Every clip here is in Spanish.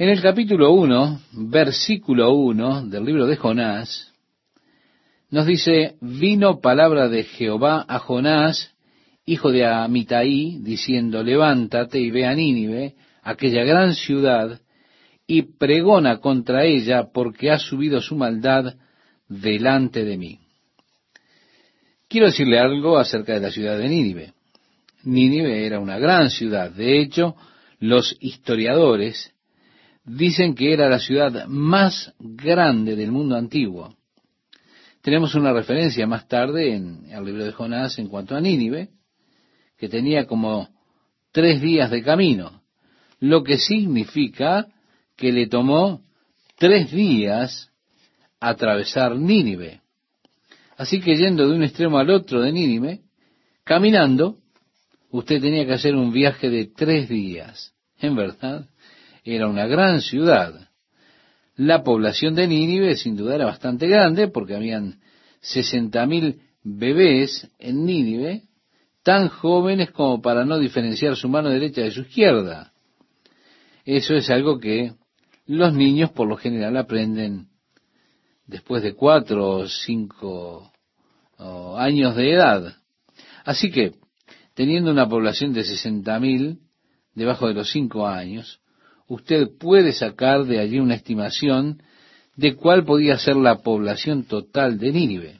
En el capítulo 1, versículo 1 del libro de Jonás, nos dice: vino palabra de Jehová a Jonás, hijo de Amitai, diciendo: levántate y ve a Nínive, aquella gran ciudad, y pregona contra ella, porque ha subido su maldad delante de mí. Quiero decirle algo acerca de la ciudad de Nínive. Nínive era una gran ciudad. De hecho, los historiadores dicen que era la ciudad más grande del mundo antiguo. Tenemos una referencia más tarde en el libro de Jonás en cuanto a Nínive, que tenía como 3 días de camino, lo que significa que le tomó 3 días atravesar Nínive. Así que yendo de un extremo al otro de Nínive, caminando, usted tenía que hacer un viaje de 3 días. En verdad, era una gran ciudad. La población de Nínive sin duda era bastante grande, porque habían 60.000 bebés en Nínive, tan jóvenes como para no diferenciar su mano derecha de su izquierda. Eso es algo que los niños por lo general aprenden después de 4 o 5 años de edad. Así que, teniendo una población de 60.000 debajo de los 5 años, usted puede sacar de allí una estimación de cuál podía ser la población total de Nínive.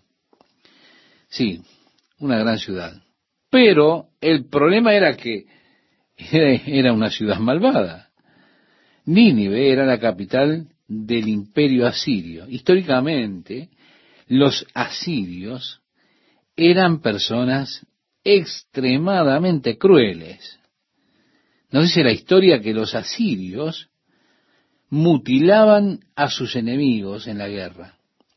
Sí, una gran ciudad. Pero el problema era que era una ciudad malvada. Nínive era la capital del imperio asirio. Históricamente, los asirios eran personas extremadamente crueles. Nos dice la historia que los asirios mutilaban a sus enemigos en la guerra.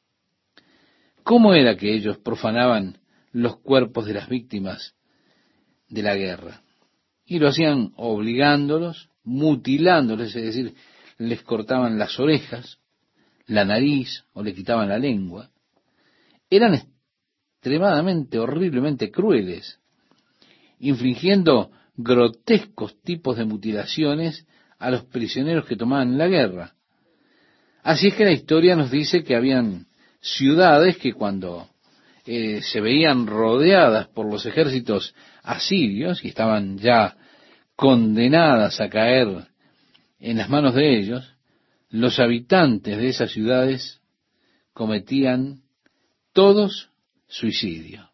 ¿Cómo era que ellos profanaban los cuerpos de las víctimas de la guerra? Y lo hacían obligándolos, mutilándoles, es decir, les cortaban las orejas, la nariz o le quitaban la lengua. Eran extremadamente, horriblemente crueles, infligiendo grotescos tipos de mutilaciones a los prisioneros que tomaban en la guerra. Así es que la historia nos dice que habían ciudades que cuando se veían rodeadas por los ejércitos asirios y estaban ya condenadas a caer en las manos de ellos, los habitantes de esas ciudades cometían todos suicidio.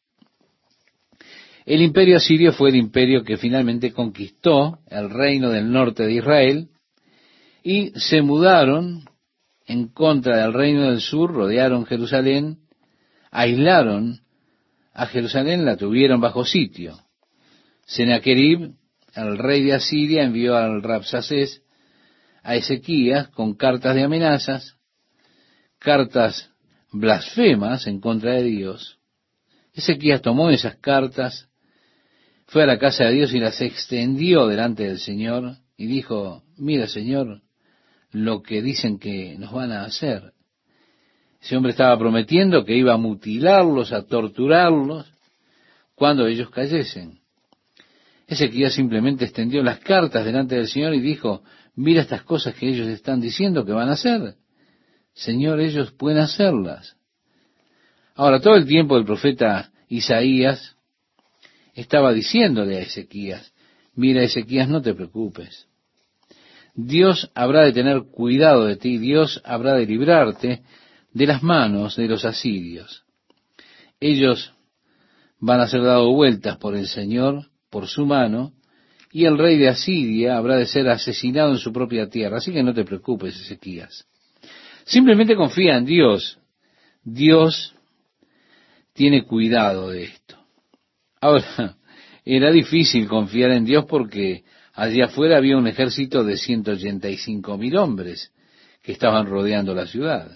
El imperio asirio fue el imperio que finalmente conquistó el reino del norte de Israel y se mudaron en contra del reino del sur, rodearon Jerusalén, aislaron a Jerusalén, la tuvieron bajo sitio. Sennacherib, el rey de Asiria, envió al Rabsacés a Ezequías con cartas de amenazas, cartas blasfemas en contra de Dios. Ezequías tomó esas cartas, fue a la casa de Dios y las extendió delante del Señor y dijo: mira, Señor, lo que dicen que nos van a hacer. Ese hombre estaba prometiendo que iba a mutilarlos, a torturarlos, cuando ellos cayesen. Ezequías simplemente extendió las cartas delante del Señor y dijo: mira estas cosas que ellos están diciendo que van a hacer. Señor, ellos pueden hacerlas. Ahora, todo el tiempo el profeta Isaías estaba diciéndole a Ezequías: mira, Ezequías, no te preocupes. Dios habrá de tener cuidado de ti, Dios habrá de librarte de las manos de los asirios. Ellos van a ser dados vueltas por el Señor, por su mano, y el rey de Asiria habrá de ser asesinado en su propia tierra. Así que no te preocupes, Ezequías. Simplemente confía en Dios. Dios tiene cuidado de esto. Ahora, era difícil confiar en Dios porque allí afuera había un ejército de 185.000 hombres que estaban rodeando la ciudad.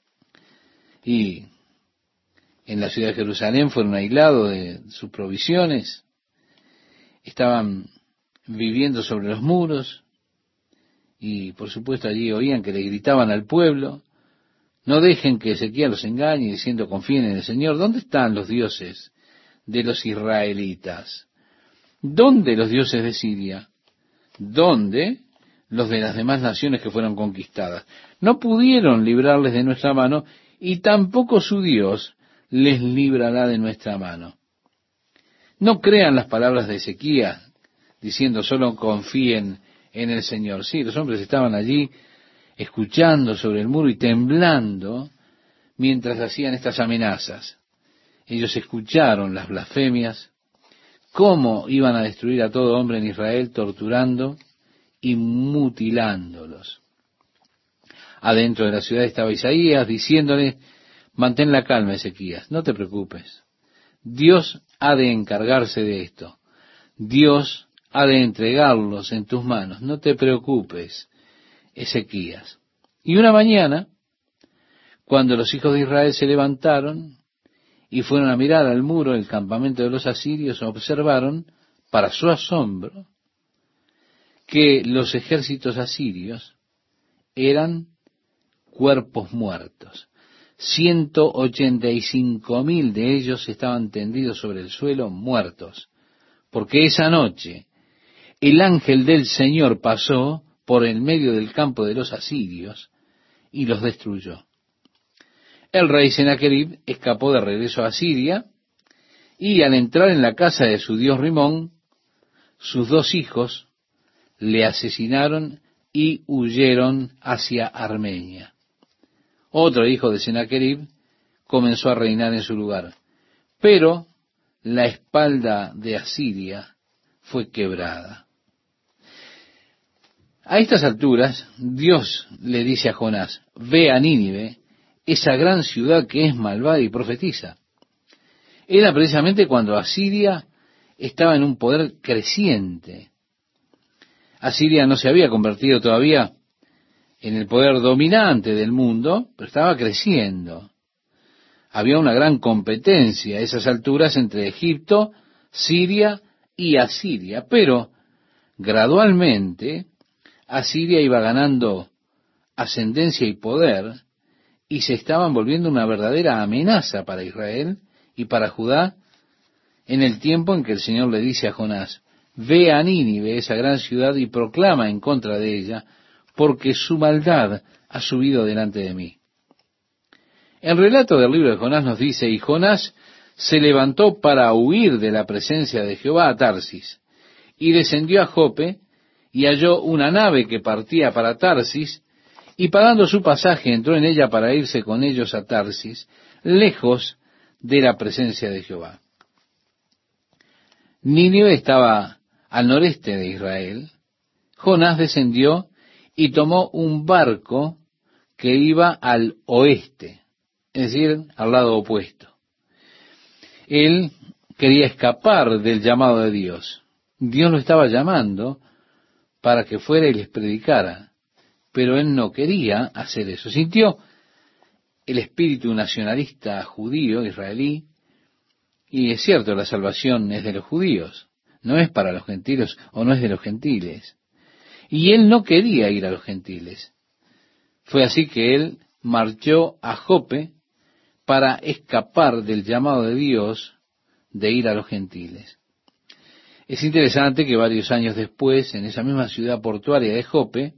Y en la ciudad de Jerusalén fueron aislados de sus provisiones, estaban viviendo sobre los muros y por supuesto allí oían que le gritaban al pueblo: no dejen que Ezequías los engañe, diciendo: confíen en el Señor. ¿Dónde están los dioses de los israelitas? ¿Dónde los dioses de Siria? ¿Dónde los de las demás naciones que fueron conquistadas. No pudieron librarles de nuestra mano, y tampoco su Dios les librará de nuestra mano. No crean las palabras de Ezequías, diciendo solo confíen en el Señor. Sí, los hombres estaban allí escuchando sobre el muro y temblando mientras hacían estas amenazas. Ellos escucharon las blasfemias, cómo iban a destruir a todo hombre en Israel, torturando y mutilándolos. Adentro de la ciudad estaba Isaías diciéndole: mantén la calma, Ezequías, no te preocupes. Dios ha de encargarse de esto. Dios ha de entregarlos en tus manos. No te preocupes, Ezequías. Y una mañana, cuando los hijos de Israel se levantaron y fueron a mirar al muro del campamento de los asirios, observaron, para su asombro, que los ejércitos asirios eran cuerpos muertos. 185,000 de ellos estaban tendidos sobre el suelo muertos, porque esa noche el ángel del Señor pasó por el medio del campo de los asirios y los destruyó. El rey Sennacherib escapó de regreso a Asiria, y al entrar en la casa de su dios Rimón, sus 2 hijos le asesinaron y huyeron hacia Armenia. Otro hijo de Sennacherib comenzó a reinar en su lugar, pero la espalda de Asiria fue quebrada. A estas alturas, Dios le dice a Jonás: ve a Nínive, esa gran ciudad que es malvada, y profetiza. Era precisamente cuando Asiria estaba en un poder creciente. Asiria no se había convertido todavía en el poder dominante del mundo, pero estaba creciendo. Había una gran competencia a esas alturas entre Egipto, Siria y Asiria, pero gradualmente Asiria iba ganando ascendencia y poder, y se estaban volviendo una verdadera amenaza para Israel y para Judá, en el tiempo en que el Señor le dice a Jonás: ve a Nínive, esa gran ciudad, y proclama en contra de ella, porque su maldad ha subido delante de mí. El relato del libro de Jonás nos dice: y Jonás se levantó para huir de la presencia de Jehová a Tarsis, y descendió a Jope, y halló una nave que partía para Tarsis, y pagando su pasaje entró en ella para irse con ellos a Tarsis, lejos de la presencia de Jehová. Nínive estaba al noreste de Israel. Jonás descendió y tomó un barco que iba al oeste, es decir, al lado opuesto. Él quería escapar del llamado de Dios. Dios lo estaba llamando para que fuera y les predicara, pero él no quería hacer eso. Sintió el espíritu nacionalista judío, israelí, y es cierto, la salvación es de los judíos, no es para los gentiles, o no es de los gentiles. Y él no quería ir a los gentiles. Fue así que él marchó a Jope para escapar del llamado de Dios de ir a los gentiles. Es interesante que varios años después, en esa misma ciudad portuaria de Jope,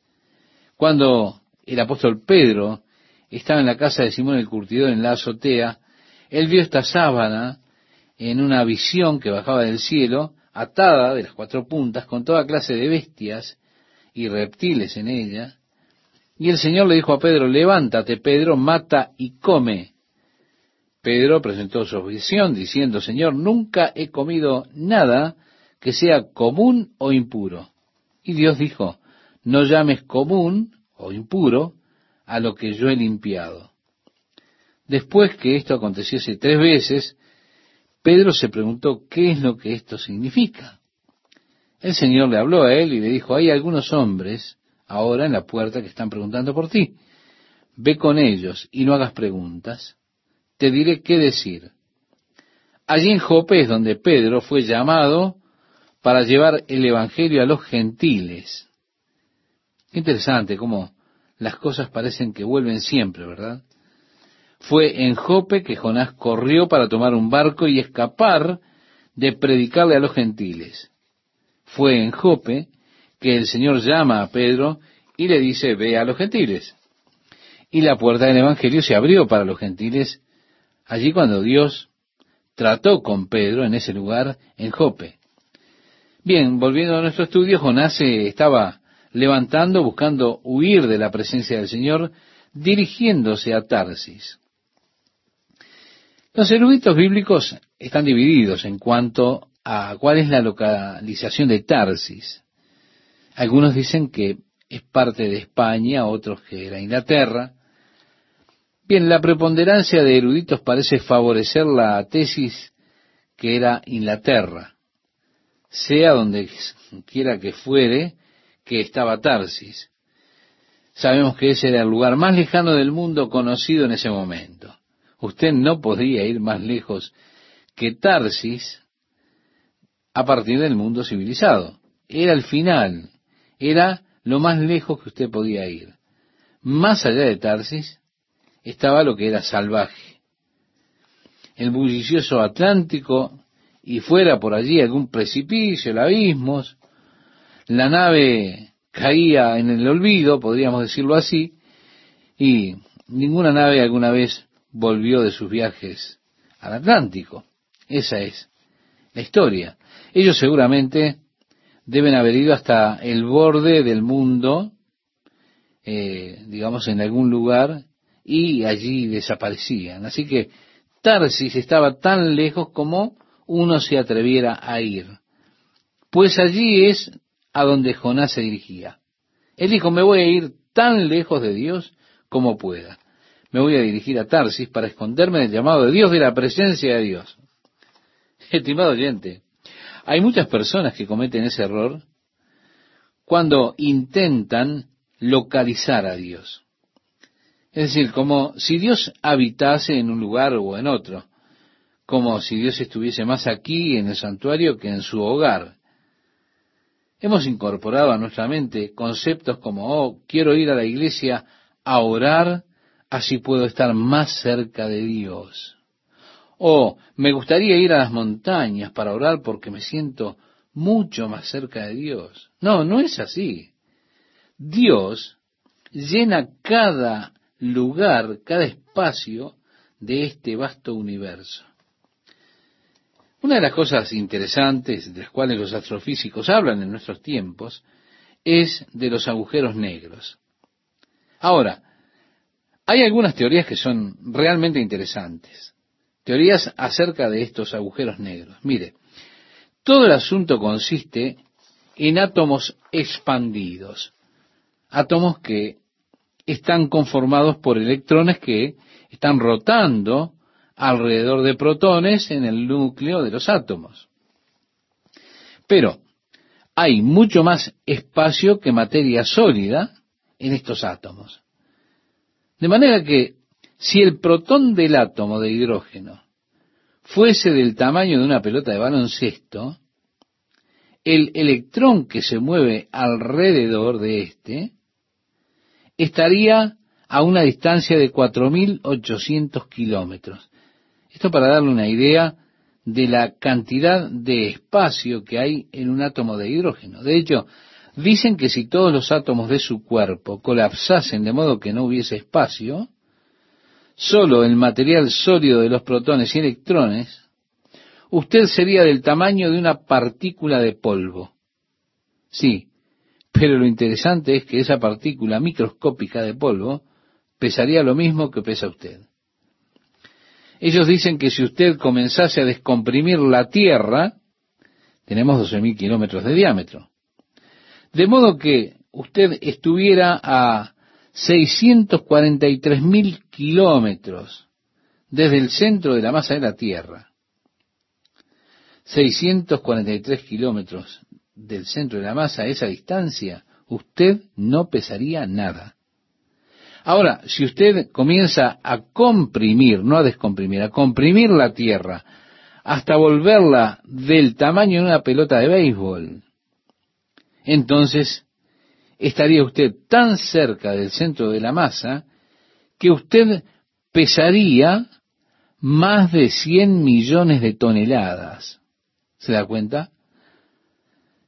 cuando el apóstol Pedro estaba en la casa de Simón el curtidor en la azotea, él vio esta sábana en una visión que bajaba del cielo, atada de las 4 puntas, con toda clase de bestias y reptiles en ella. Y el Señor le dijo a Pedro: levántate, Pedro, mata y come. Pedro presentó su objeción diciendo: Señor, nunca he comido nada que sea común o impuro. Y Dios dijo: no llames común o impuro a lo que yo he limpiado. Después que esto aconteciese 3 veces, Pedro se preguntó: ¿qué es lo que esto significa? El Señor le habló a él y le dijo: hay algunos hombres ahora en la puerta que están preguntando por ti. Ve con ellos y no hagas preguntas. Te diré qué decir. Allí en Jope es donde Pedro fue llamado para llevar el evangelio a los gentiles. Qué interesante cómo las cosas parecen que vuelven siempre, ¿verdad? Fue en Jope que Jonás corrió para tomar un barco y escapar de predicarle a los gentiles. Fue en Jope que el Señor llama a Pedro y le dice, ve a los gentiles. Y la puerta del Evangelio se abrió para los gentiles allí cuando Dios trató con Pedro en ese lugar en Jope. Bien, volviendo a nuestro estudio, Jonás se estaba levantando, buscando huir de la presencia del Señor, dirigiéndose a Tarsis. Los eruditos bíblicos están divididos en cuanto a cuál es la localización de Tarsis. Algunos dicen que es parte de España, otros que era Inglaterra. Bien, la preponderancia de eruditos parece favorecer la tesis que era Inglaterra, sea donde quiera que fuere que estaba Tarsis. Sabemos que ese era el lugar más lejano del mundo conocido en ese momento. Usted no podía ir más lejos que Tarsis a partir del mundo civilizado. Era el final, era lo más lejos que usted podía ir. Más allá de Tarsis estaba lo que era salvaje. El bullicioso Atlántico y fuera por allí algún precipicio, el abismos. La nave caía en el olvido, podríamos decirlo así, y ninguna nave alguna vez volvió de sus viajes al Atlántico. Esa es la historia. Ellos seguramente deben haber ido hasta el borde del mundo, digamos en algún lugar, y allí desaparecían. Así que Tarsis estaba tan lejos como uno se atreviera a ir. Pues allí es a donde Jonás se dirigía. Él dijo, me voy a ir tan lejos de Dios como pueda. Me voy a dirigir a Tarsis para esconderme del llamado de Dios, de la presencia de Dios. Estimado oyente, hay muchas personas que cometen ese error cuando intentan localizar a Dios. Es decir, como si Dios habitase en un lugar o en otro, como si Dios estuviese más aquí en el santuario que en su hogar. Hemos incorporado a nuestra mente conceptos como, quiero ir a la iglesia a orar, así puedo estar más cerca de Dios. O me gustaría ir a las montañas para orar porque me siento mucho más cerca de Dios. No, no es así. Dios llena cada lugar, cada espacio de este vasto universo. Una de las cosas interesantes de las cuales los astrofísicos hablan en nuestros tiempos es de los agujeros negros. Ahora, hay algunas teorías que son realmente interesantes. Teorías acerca de estos agujeros negros. Mire, todo el asunto consiste en átomos expandidos. Átomos que están conformados por electrones que están rotando alrededor de protones en el núcleo de los átomos. Pero hay mucho más espacio que materia sólida en estos átomos. De manera que si el protón del átomo de hidrógeno fuese del tamaño de una pelota de baloncesto, el electrón que se mueve alrededor de éste estaría a una distancia de 4.800 kilómetros. Esto para darle una idea de la cantidad de espacio que hay en un átomo de hidrógeno. De hecho, dicen que si todos los átomos de su cuerpo colapsasen de modo que no hubiese espacio, solo el material sólido de los protones y electrones, usted sería del tamaño de una partícula de polvo. Sí, pero lo interesante es que esa partícula microscópica de polvo pesaría lo mismo que pesa usted. Ellos dicen que si usted comenzase a descomprimir la Tierra, tenemos 12.000 kilómetros de diámetro, de modo que usted estuviera a 643.000 kilómetros desde el centro de la masa de la Tierra. 643 kilómetros del centro de la masa, a esa distancia, usted no pesaría nada. Ahora, si usted comienza a comprimir, no a descomprimir, a comprimir la Tierra hasta volverla del tamaño de una pelota de béisbol, entonces estaría usted tan cerca del centro de la masa que usted pesaría más de 100 millones de toneladas. ¿Se da cuenta?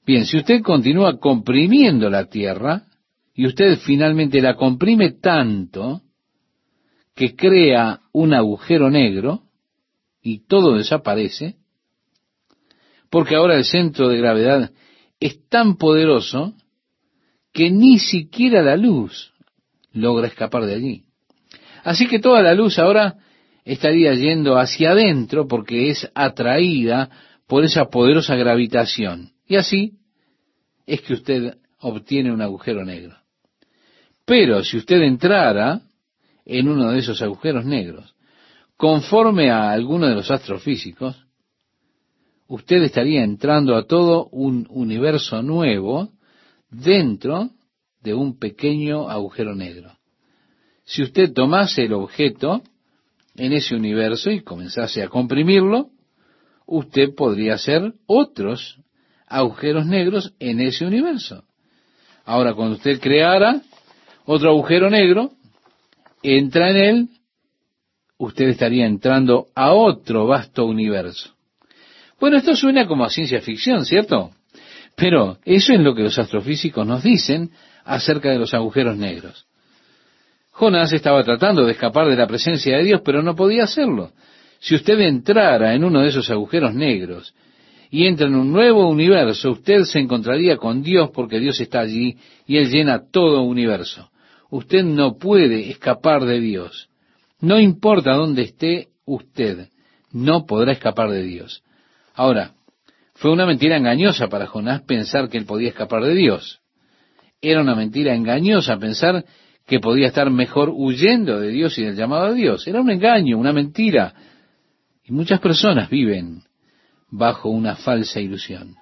Bien, si usted continúa comprimiendo la tierra, y usted finalmente la comprime tanto que crea un agujero negro, y todo desaparece, porque ahora el centro de gravedad es tan poderoso que ni siquiera la luz logra escapar de allí. Así que toda la luz ahora estaría yendo hacia adentro porque es atraída por esa poderosa gravitación. Y así es que usted obtiene un agujero negro. Pero si usted entrara en uno de esos agujeros negros, conforme a alguno de los astrofísicos, usted estaría entrando a todo un universo nuevo dentro de un pequeño agujero negro. Si usted tomase el objeto en ese universo y comenzase a comprimirlo, usted podría hacer otros agujeros negros en ese universo. Ahora, cuando usted creara otro agujero negro, entra en él, usted estaría entrando a otro vasto universo. Bueno, esto suena como a ciencia ficción, ¿cierto? Pero eso es lo que los astrofísicos nos dicen acerca de los agujeros negros. Jonás estaba tratando de escapar de la presencia de Dios, pero no podía hacerlo. Si usted entrara en uno de esos agujeros negros y entra en un nuevo universo, usted se encontraría con Dios porque Dios está allí y Él llena todo universo. Usted no puede escapar de Dios. No importa dónde esté usted, no podrá escapar de Dios. Ahora, fue una mentira engañosa para Jonás pensar que él podía escapar de Dios. Era una mentira engañosa pensar que podía estar mejor huyendo de Dios y del llamado de Dios. Era un engaño, una mentira. Y muchas personas viven bajo una falsa ilusión.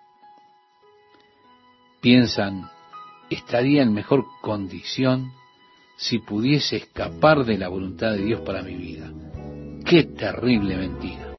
Piensan, estaría en mejor condición si pudiese escapar de la voluntad de Dios para mi vida. ¡Qué terrible mentira!